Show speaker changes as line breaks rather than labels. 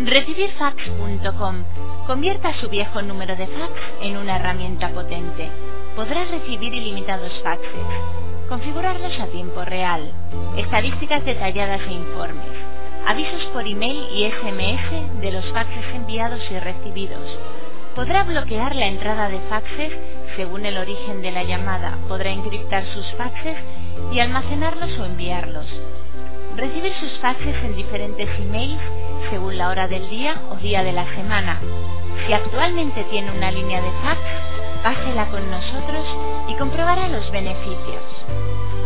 Recibirfax.com. Convierta su viejo número de fax en una herramienta potente. Podrá recibir ilimitados faxes, configurarlos a tiempo real, estadísticas detalladas e informes, avisos por email y SMS de los faxes enviados y recibidos. Podrá bloquear la entrada de faxes según el origen de la llamada. Podrá encriptar sus faxes y almacenarlos o enviarlos. Recibir sus faxes en diferentes emails según la hora del día o día de la semana. Si actualmente tiene una línea de fax, pásela con nosotros y comprobará los beneficios.